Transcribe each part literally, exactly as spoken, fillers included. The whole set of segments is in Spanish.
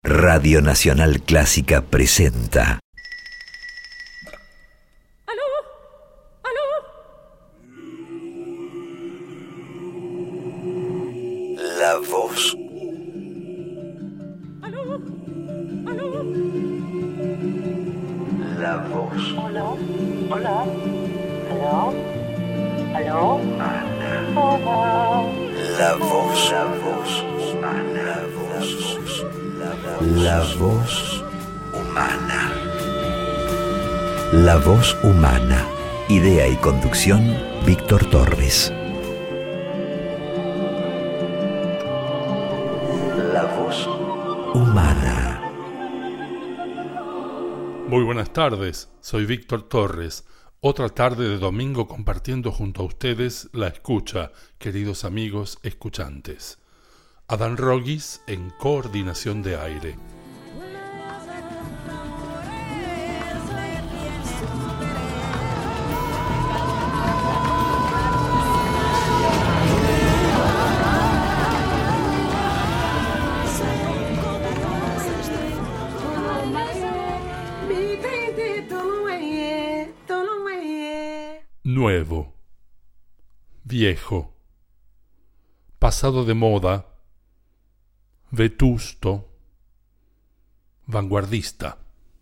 Radio Nacional Clásica presenta. ¿Aló? ¿Aló? La voz. ¿Aló? ¿Aló? La voz. Hola, hola, aló, aló, Ana. hola. La voz. La voz. La voz. La voz humana. La voz humana. Idea y conducción, Víctor Torres. La voz humana. Muy buenas tardes, soy Víctor Torres. Otra tarde de domingo compartiendo junto a ustedes la escucha, queridos amigos escuchantes. Adán Rogis en coordinación de aire. Nuevo, viejo, pasado de moda, vetusto, vanguardista.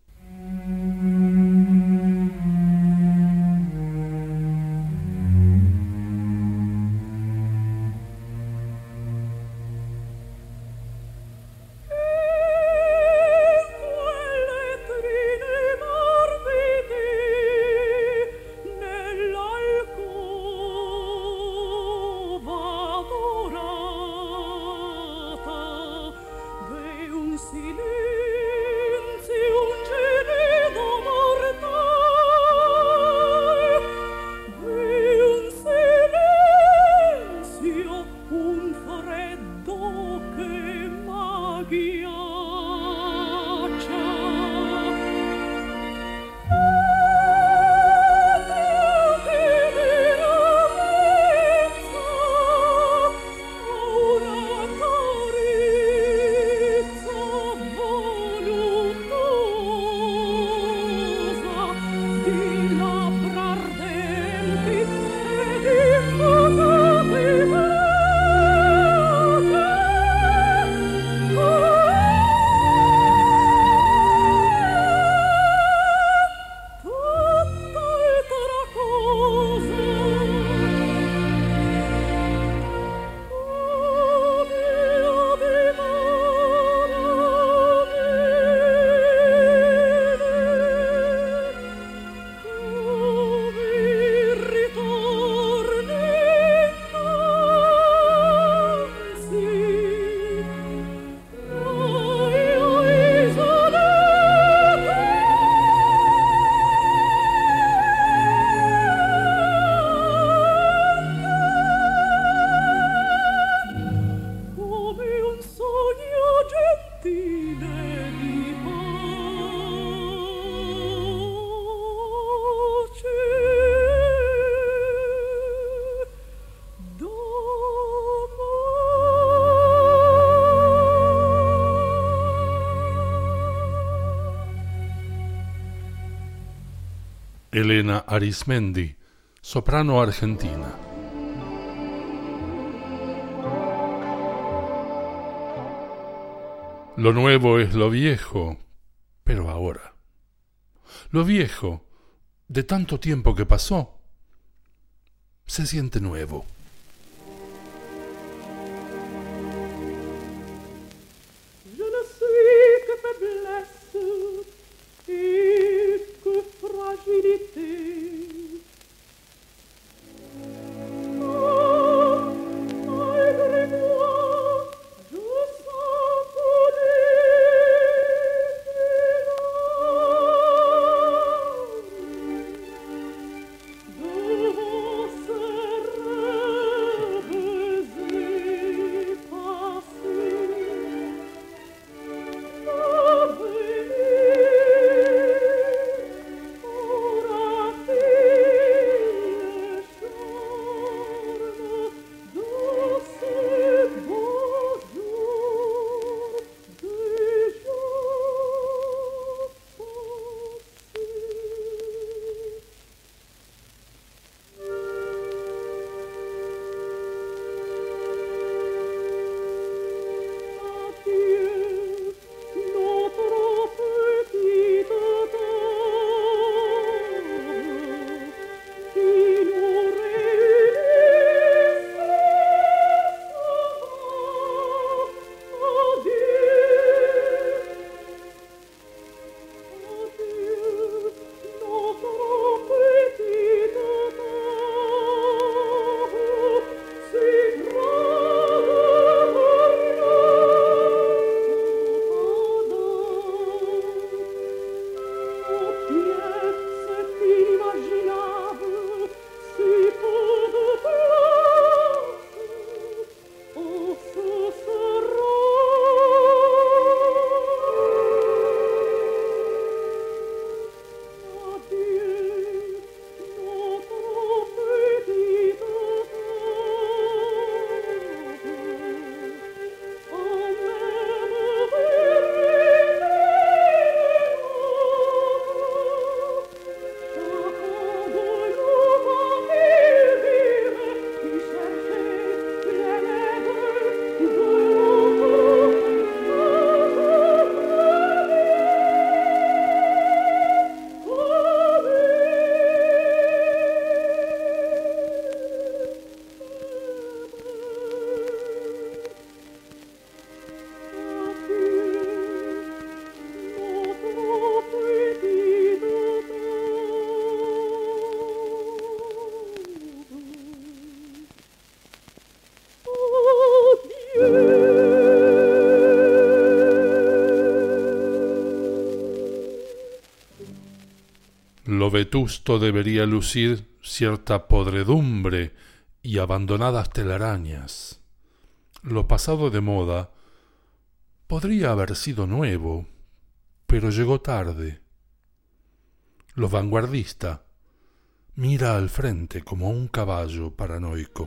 Elena Arismendi, soprano argentina. Lo nuevo es lo viejo, pero ahora. Lo viejo, de tanto tiempo que pasó, se siente nuevo. Thank you. Lo vetusto debería lucir cierta podredumbre y abandonadas telarañas. Lo pasado de moda podría haber sido nuevo, pero llegó tarde. Lo vanguardista mira al frente como un caballo paranoico.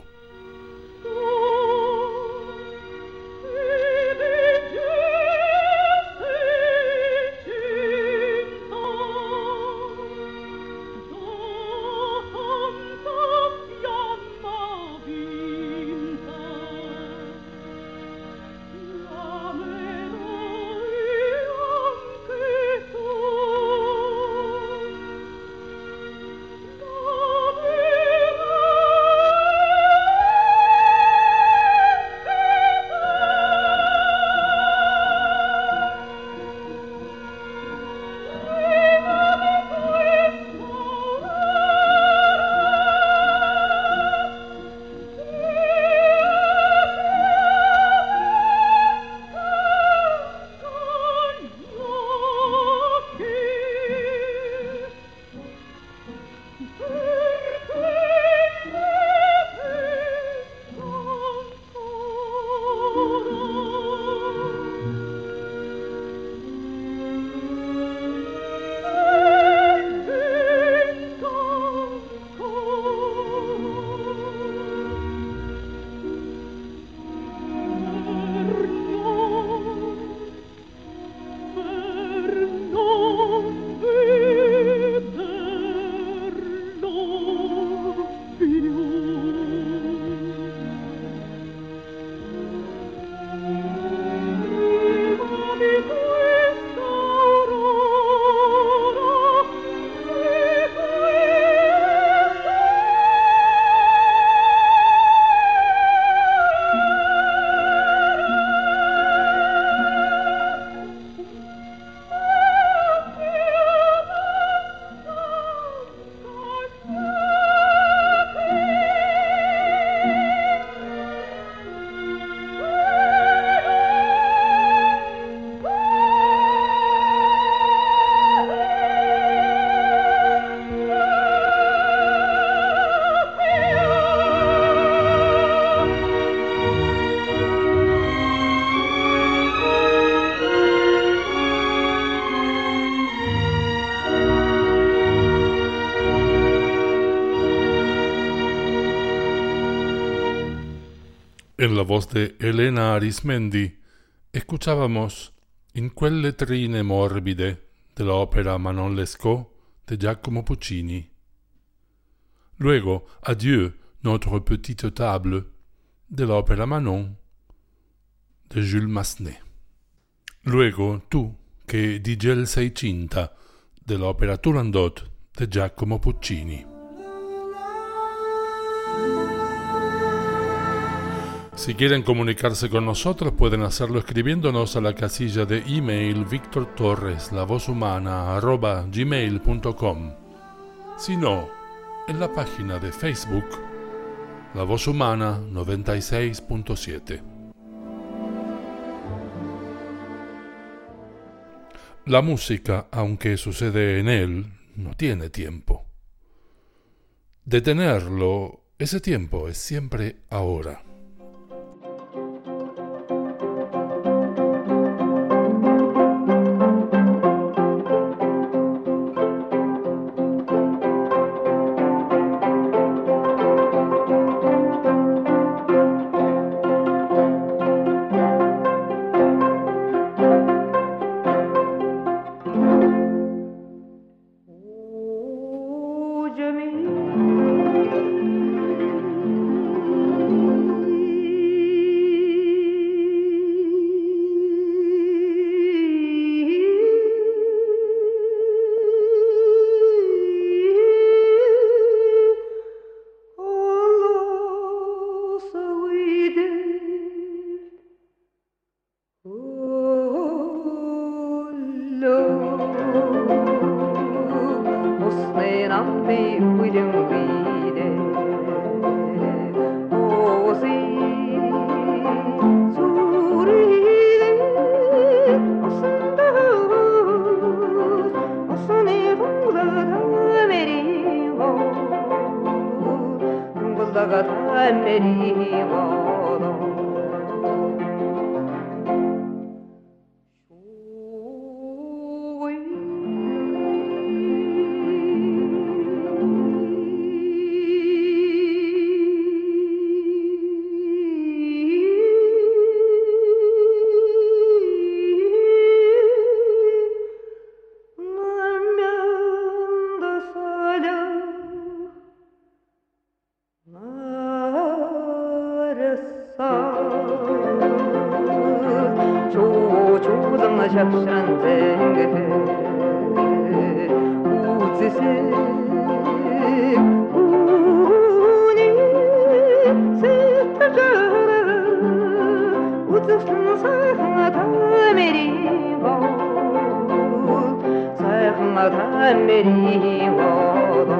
En la voz de Elena Arismendi escuchábamos In quelle trine morbide de la ópera Manon Lescaut de Giacomo Puccini. Luego Adieu, notre petite table de la ópera Manon de Jules Massenet. Luego Tu, che di gel sei cinta de la ópera Turandot de Giacomo Puccini. Si quieren comunicarse con nosotros pueden hacerlo escribiéndonos a la casilla de email victortorres la voz humana arroba gmail punto com. Si no, en la página de Facebook La Voz Humana noventa y seis punto siete. La música, aunque sucede en él, no tiene tiempo. Detenerlo, ese tiempo es siempre ahora. Sunny Сахнага тамеривода Şapşıran zengeti uçisi uni sıtırları uçusun sayhına tameri bol sayhına tameri bol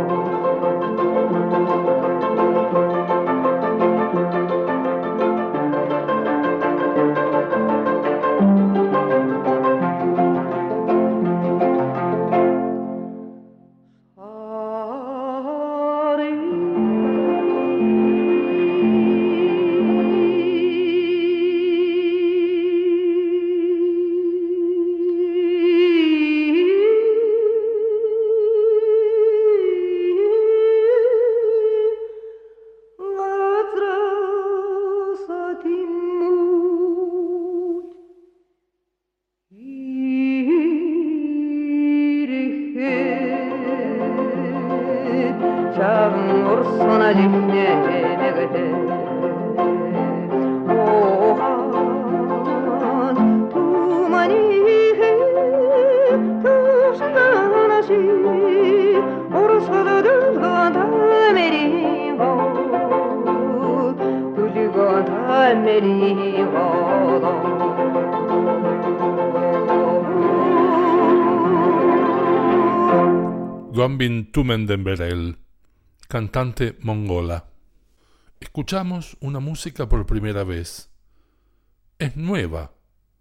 Gombin Tumendemberel, cantante mongola. Escuchamos una música por primera vez. Es nueva,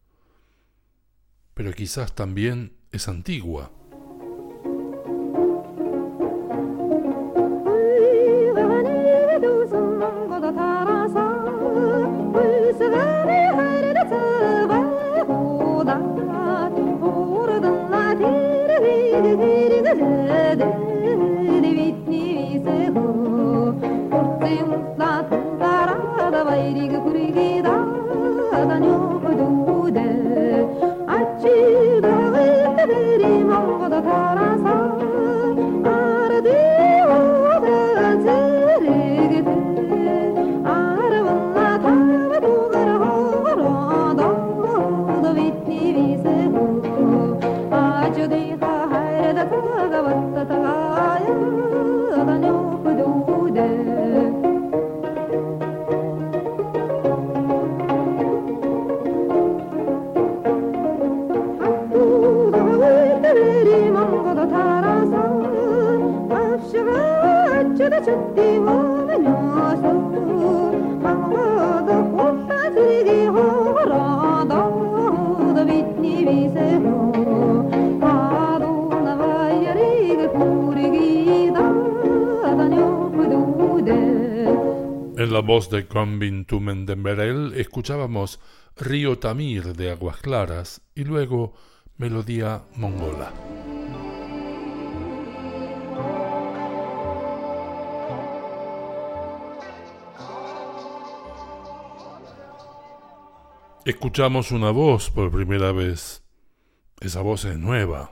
pero quizás también es antigua. En la voz de Gombin Tumendemberel escuchábamos Río Tamir de Aguas Claras y luego Melodía mongola. Escuchamos una voz por primera vez. Esa voz es nueva.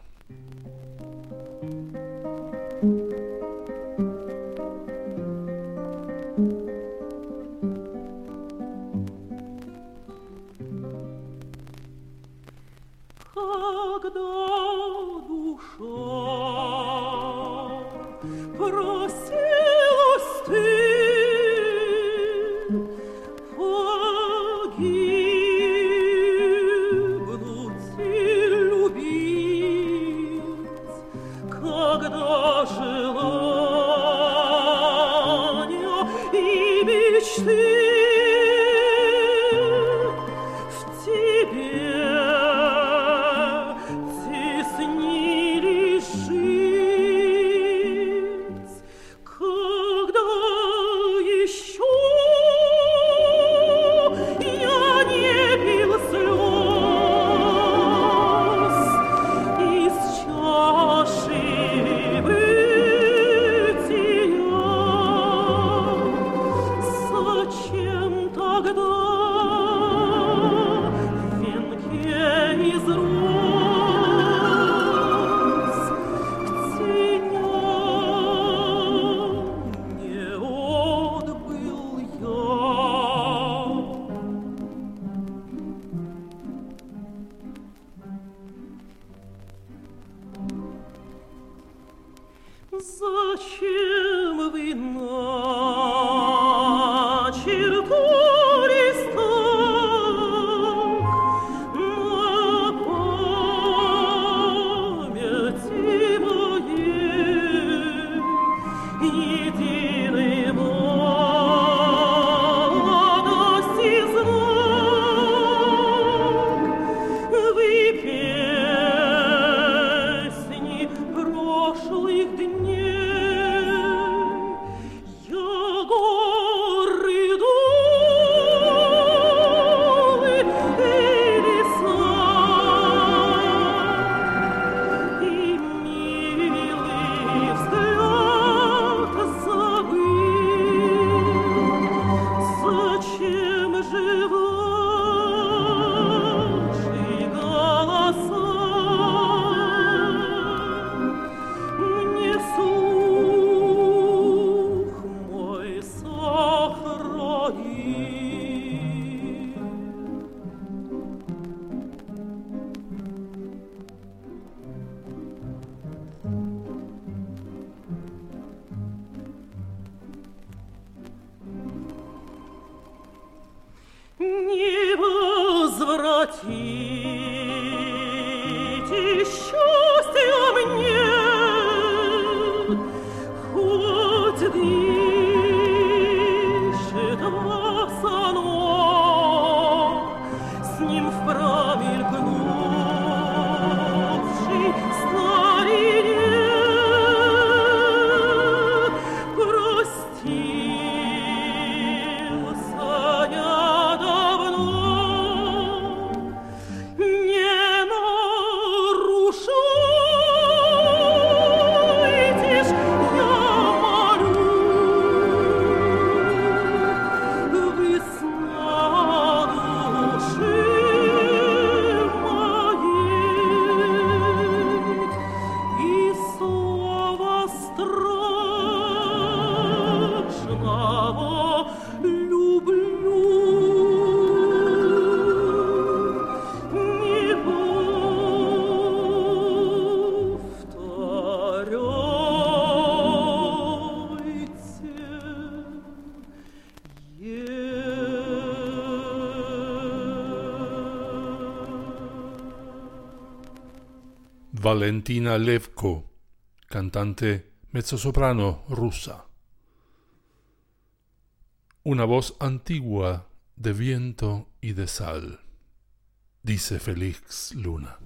Could Зачем вы начертали стак на памяти моей единый молодости знак? Вы песни прошлых дней. Не возвратите счастья мне, хоть дышит вас оно, с ним в промелькнувшей старине. Простился я давно. Valentina Levko, cantante mezzosoprano rusa. Una voz antigua de viento y de sal, dice Félix Luna.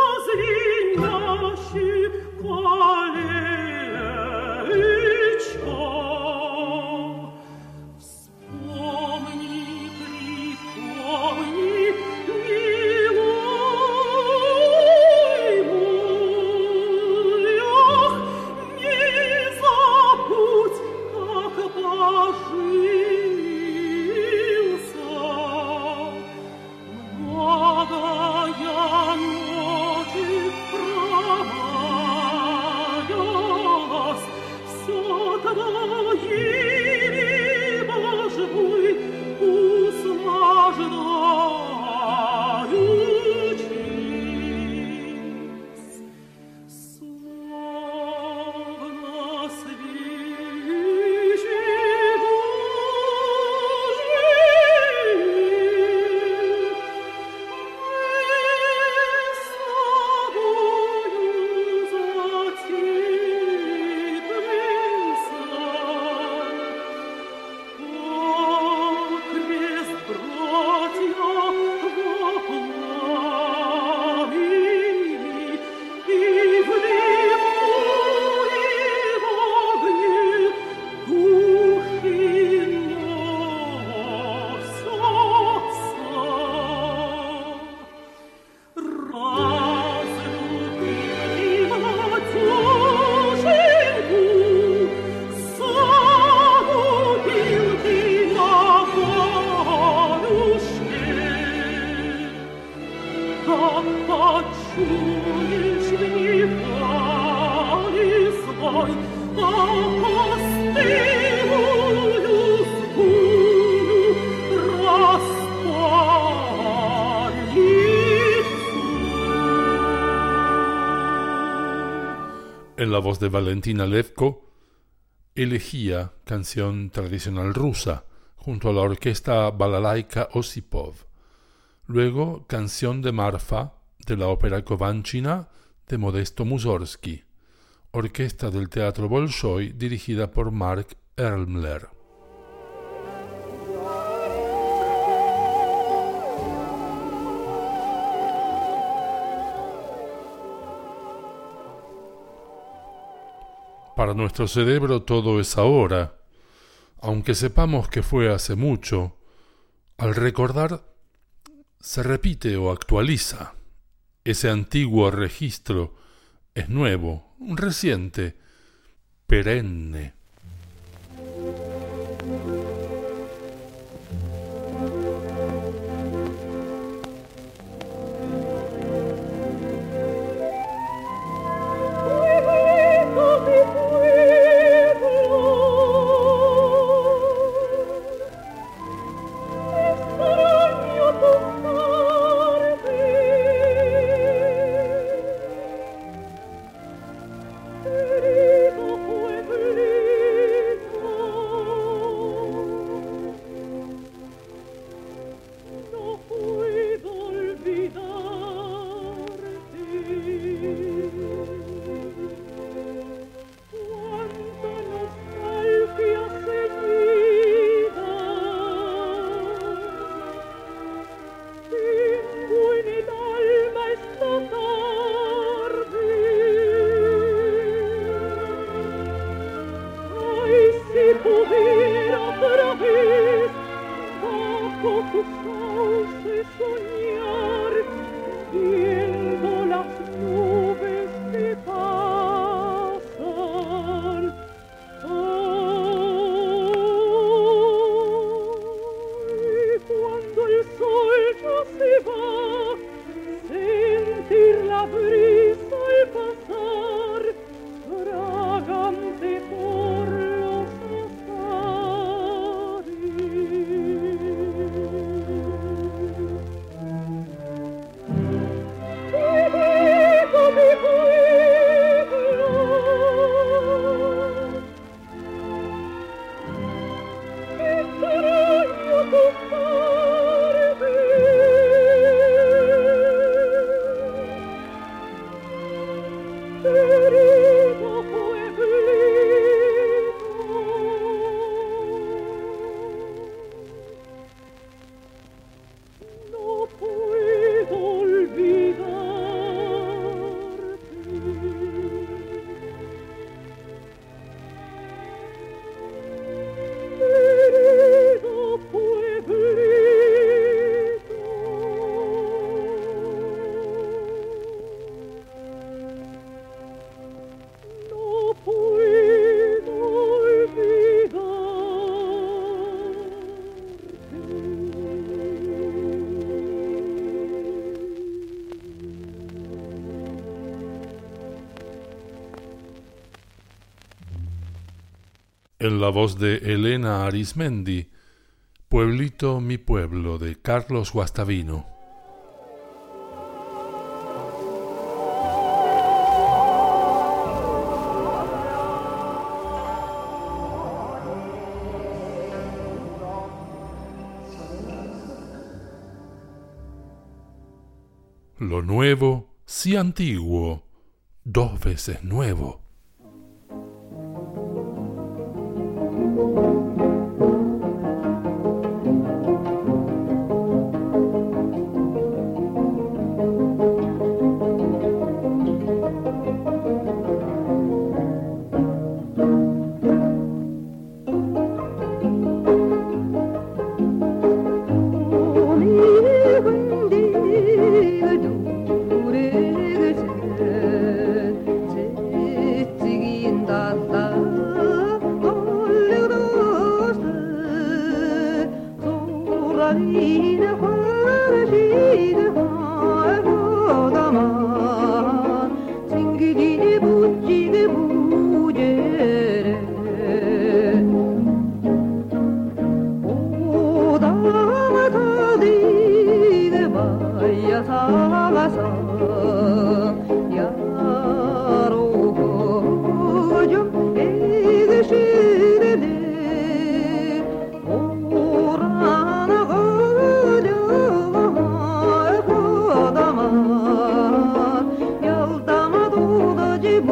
Возле En la voz de Valentina Levko, Elegía, canción tradicional rusa, junto a la orquesta Balalaika Osipov. Luego, Canción de Marfa, de la ópera Kovanchina, de Modesto Mussorgsky, orquesta del Teatro Bolshoi, dirigida por Mark Ermler. Para nuestro cerebro todo es ahora, aunque sepamos que fue hace mucho. Al recordar, se repite o actualiza. Ese antiguo registro es nuevo, reciente, perenne. En la voz de Elena Arismendi, Pueblito mi pueblo, de Carlos Guastavino. Lo nuevo, sí antiguo, dos veces nuevo. 살아서 야로고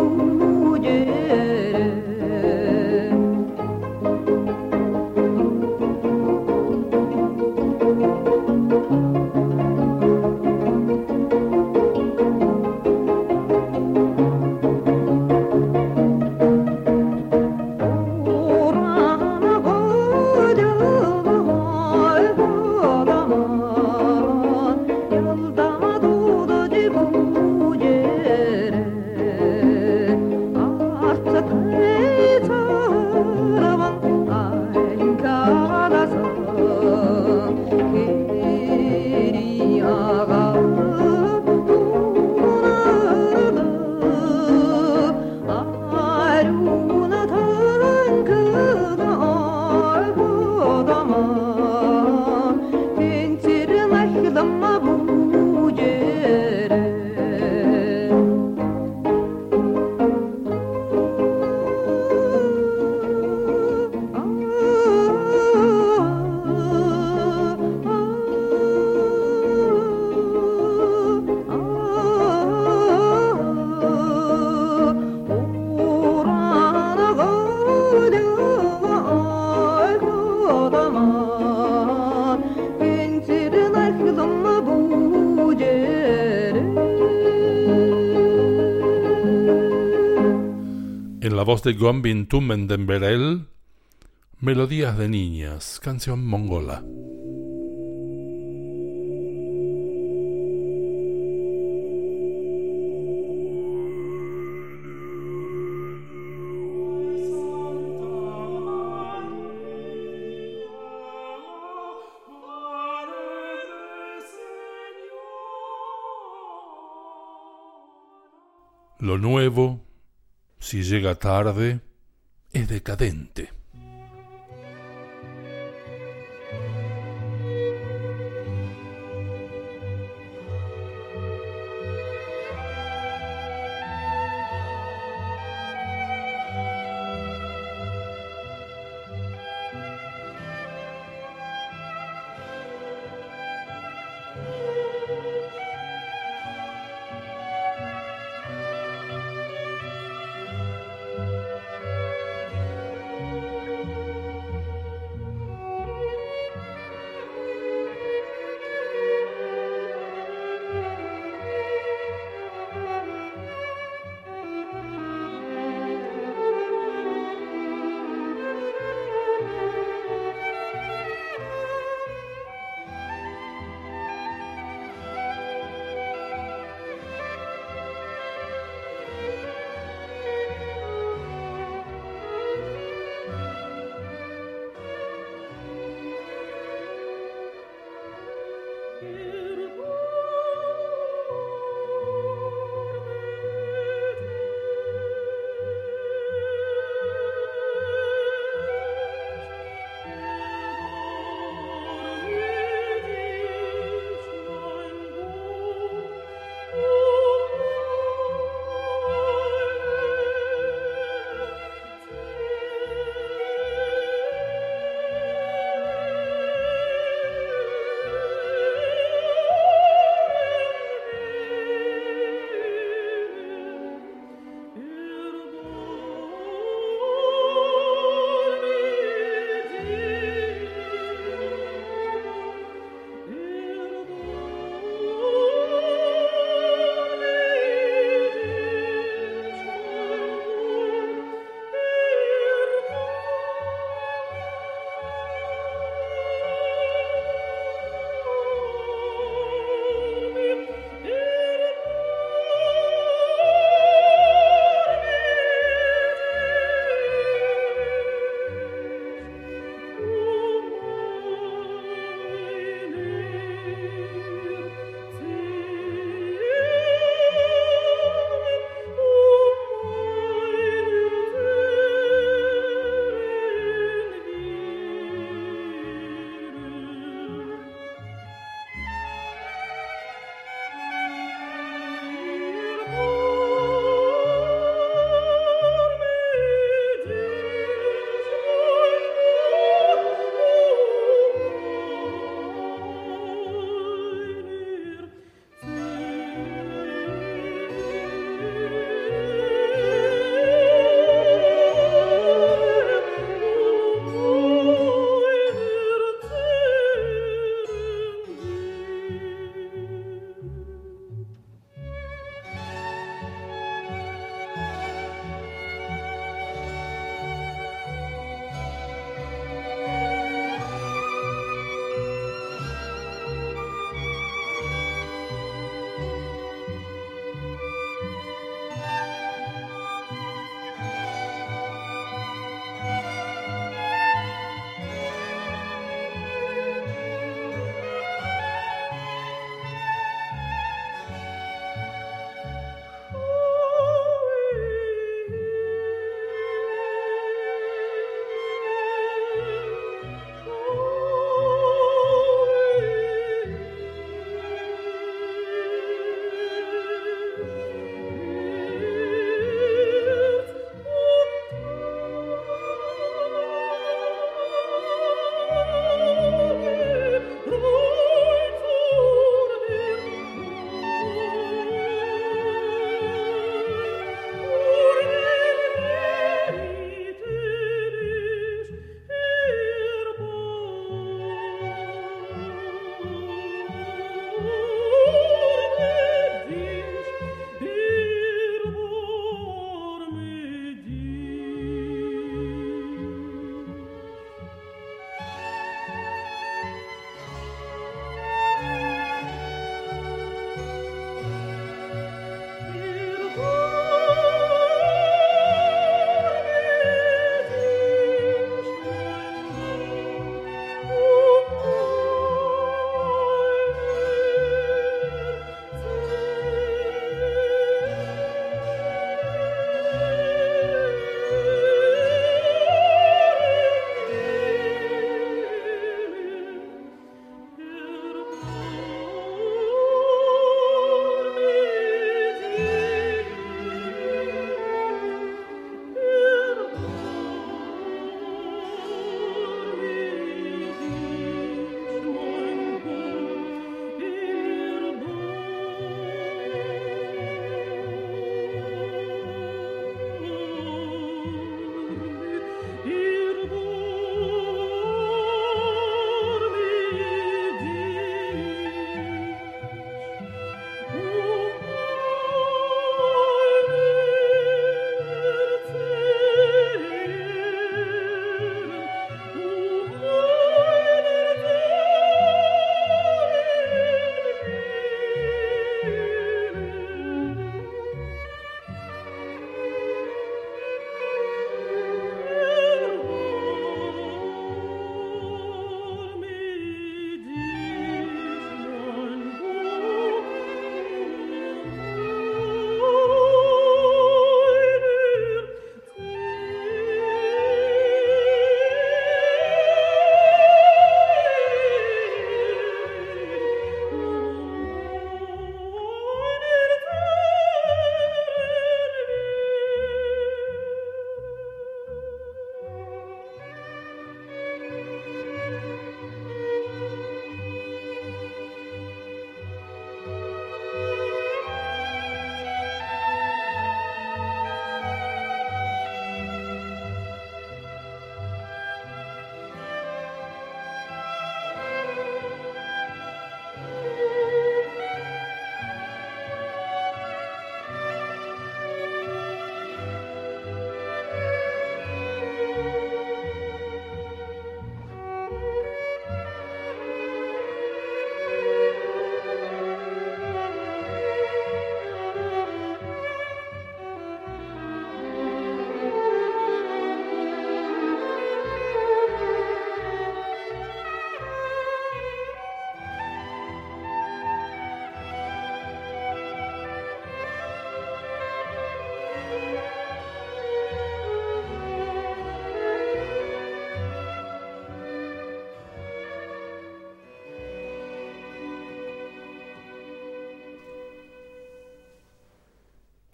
En la voz de Gombin Tumendemberel, Melodías de Niñas, canción mongola. Lo nuevo, si llega tarde, es decadente.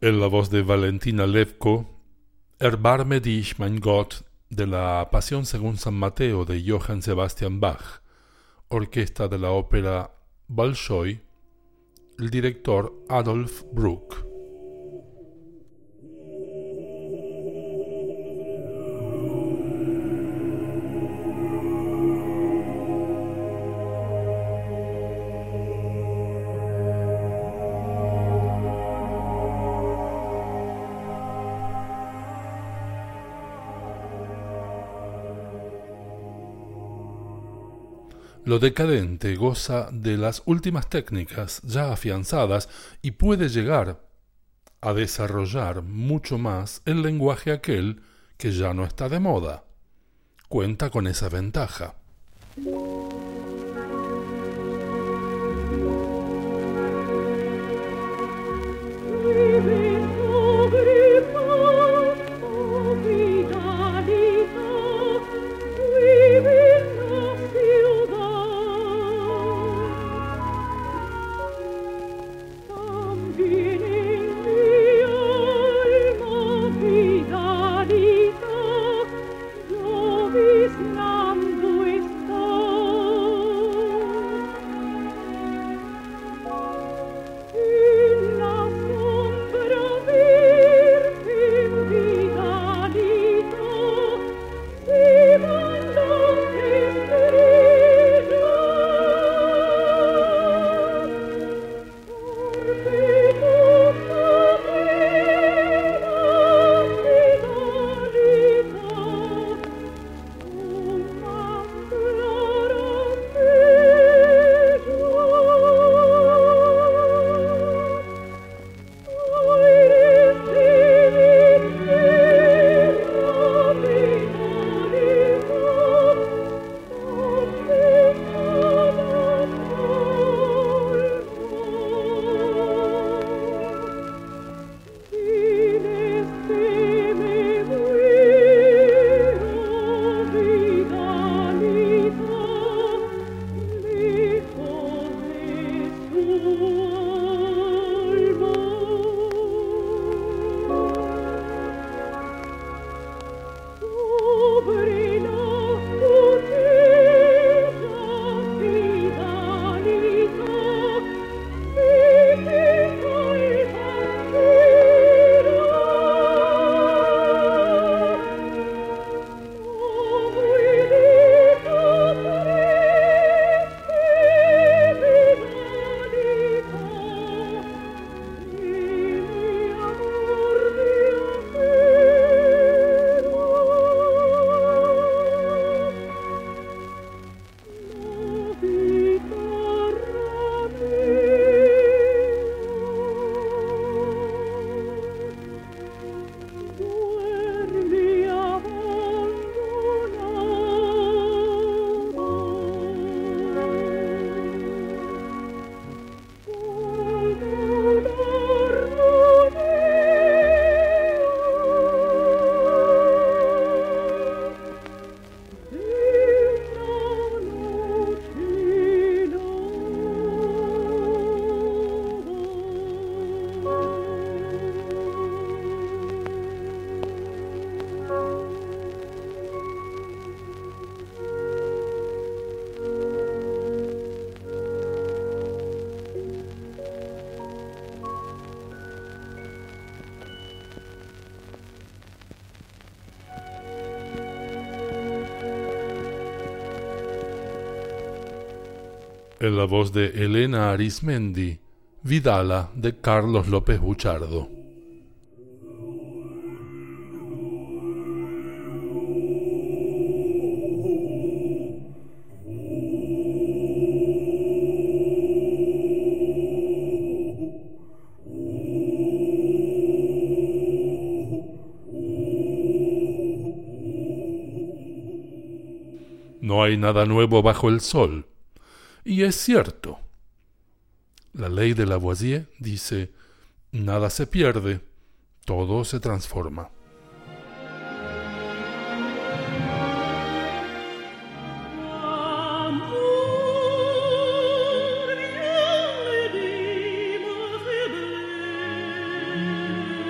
En la voz de Valentina Levko, Erbarme dich, mein Gott, de la Pasión según San Mateo de Johann Sebastian Bach, orquesta de la ópera Bolshoi, el director Adolf Bruck. Lo decadente goza de las últimas técnicas ya afianzadas y puede llegar a desarrollar mucho más el lenguaje aquel que ya no está de moda. Cuenta con esa ventaja. En la voz de Elena Arismendi, Vidala de Carlos López Buchardo. No hay nada nuevo bajo el sol. Y es cierto. La ley de Lavoisier dice, nada se pierde, todo se transforma. Amor,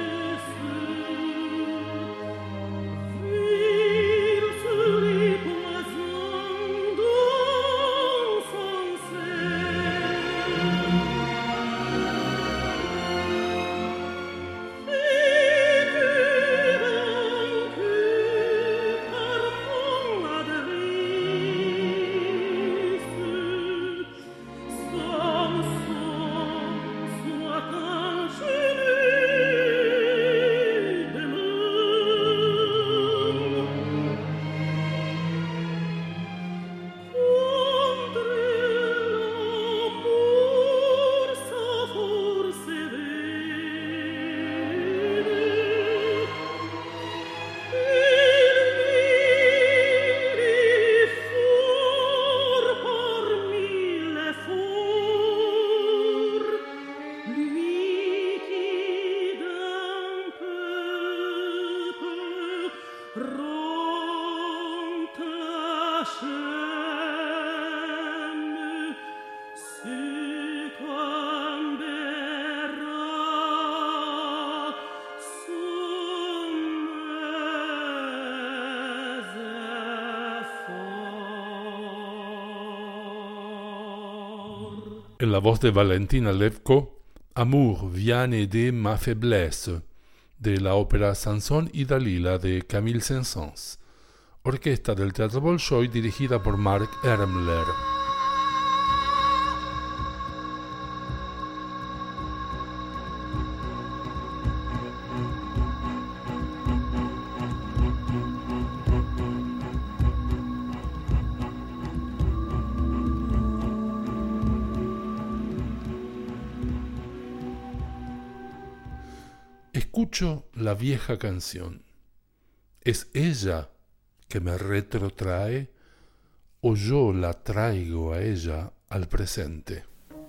En la voz de Valentina Levko, Amour viene de ma faiblesse, de la ópera Sansón y Dalila de Camille Saint-Saëns, orquesta del Teatro Bolshoi dirigida por Mark Ermler. Escucho la vieja canción. ¿Es ella que me retrotrae o yo la traigo a ella al presente?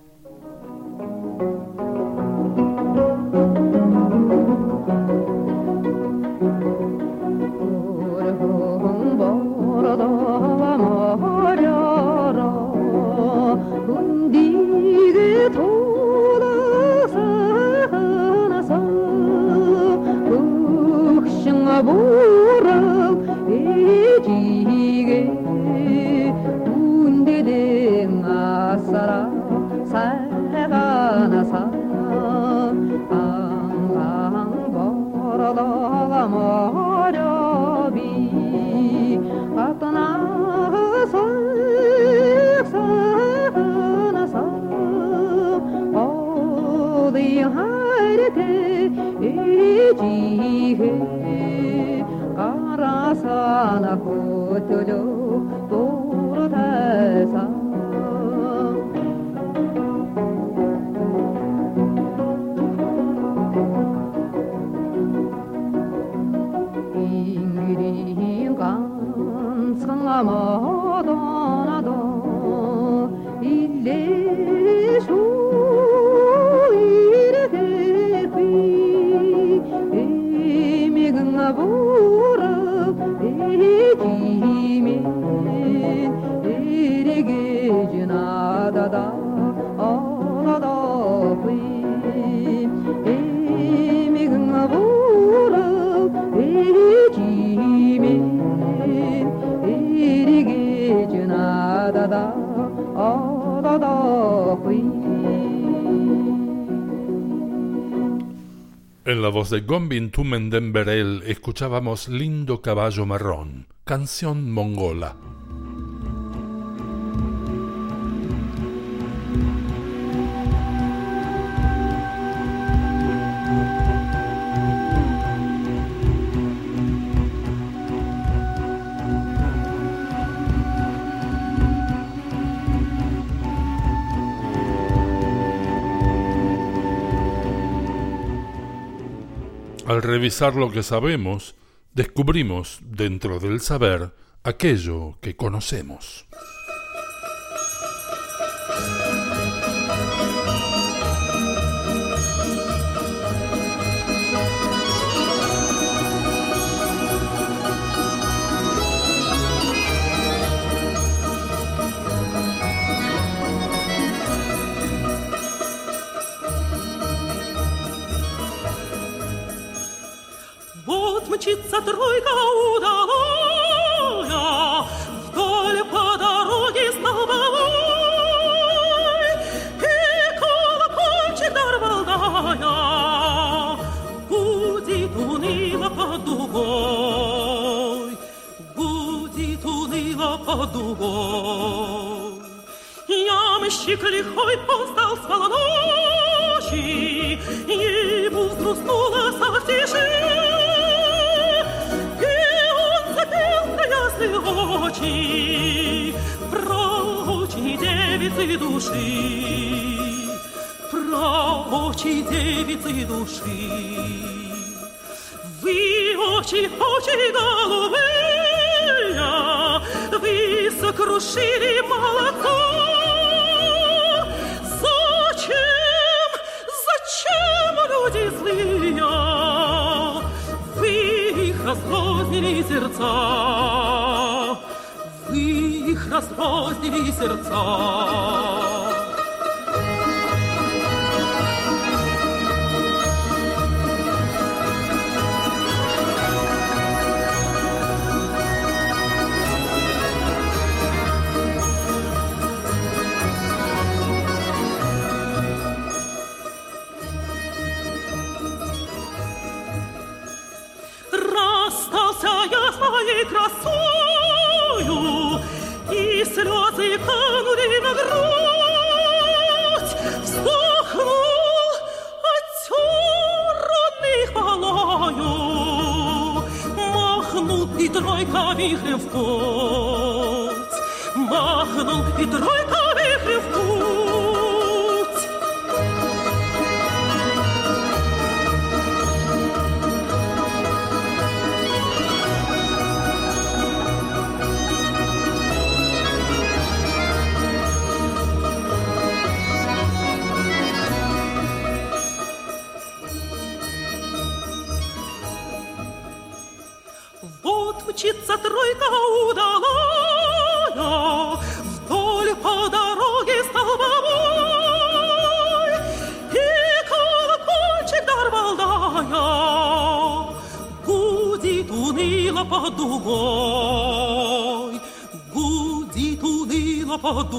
En la voz de Gombin Tumendemberel escuchábamos Lindo Caballo Marrón, canción mongola. Al revisar lo que sabemos, descubrimos dentro del saber aquello que conocemos. Мчится тройка удалая вдоль по дороге столбовой, и колокольчик дорвалдая гудит уныло под дугой, гудит уныло под дугой. Ямщик лихой повстал с полночи, ему взгрустнуло совтиши. Очи, прочь девицы души, прочь девицы души. Вы очи, очи голубые, вы сокрушили молоко. Зачем, зачем люди злые, вы их разгрознили сердца. Их разрознили сердца. своей красою, и слезы канули на грудь, вздохнул отёрный хвалою, махнул и тройка вихрем в путь, махнул и тройка вихрем в путь. Мчится тройка удалая вдоль по дороге столбовой, и колокольчик дарвалдая гудит уныло под дугой, гудит уныло под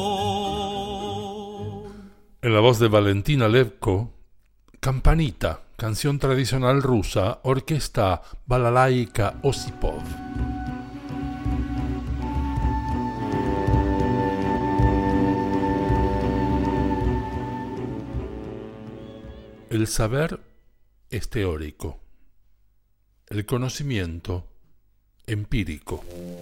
дугой. En la voz de Valentina Levko, Campanita, canción tradicional rusa, orquesta Balalaika Osipov. El saber es teórico, el conocimiento empírico.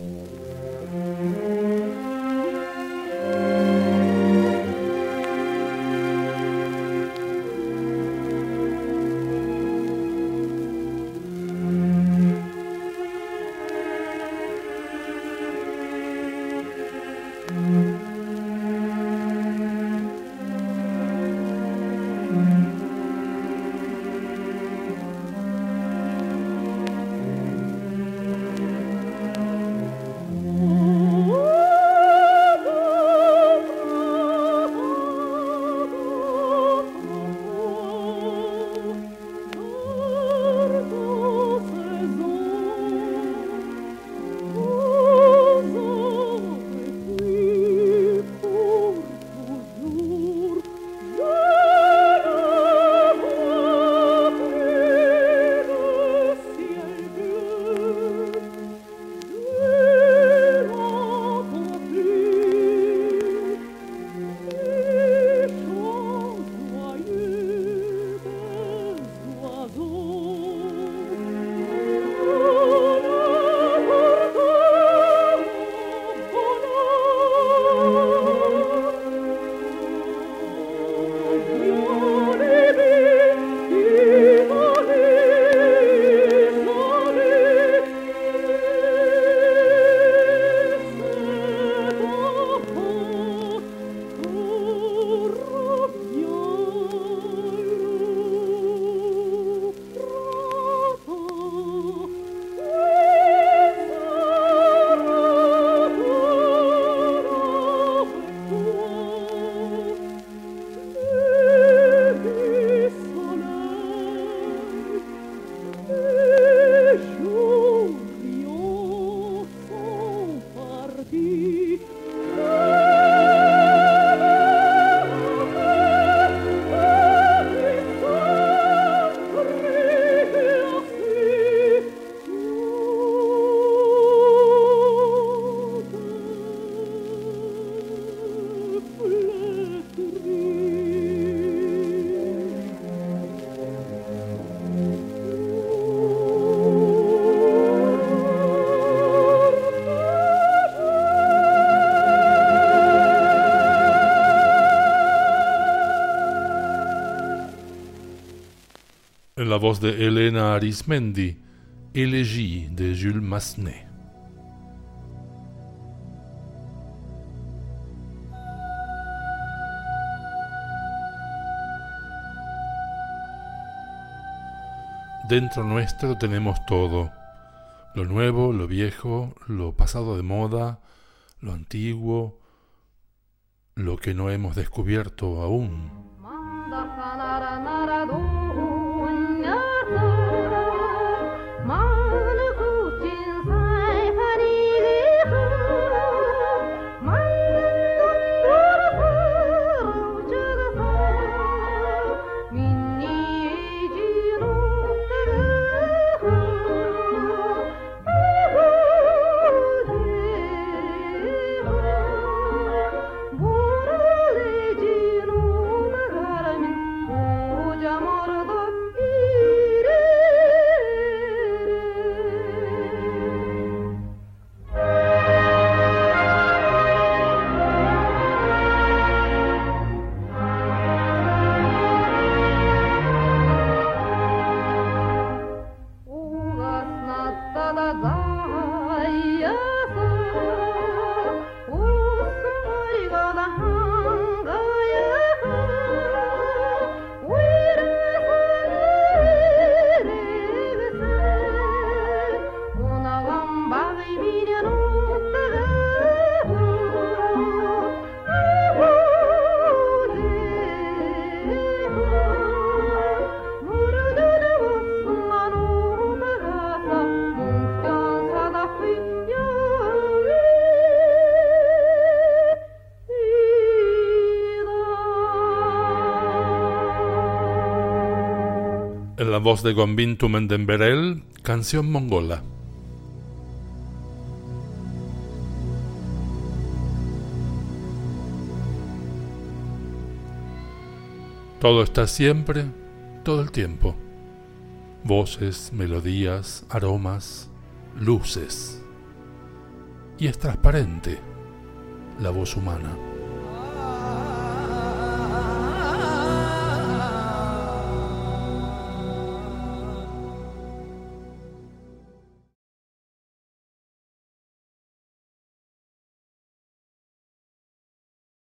En la voz de Elena Arismendi, Élégie de Jules Massenet. Dentro nuestro tenemos todo, lo nuevo, lo viejo, lo pasado de moda, lo antiguo, lo que no hemos descubierto aún. Oh la voz de Gombin Tumendemberel, Canción mongola. Todo está siempre, todo el tiempo. Voces, melodías, aromas, luces. Y es transparente la voz humana.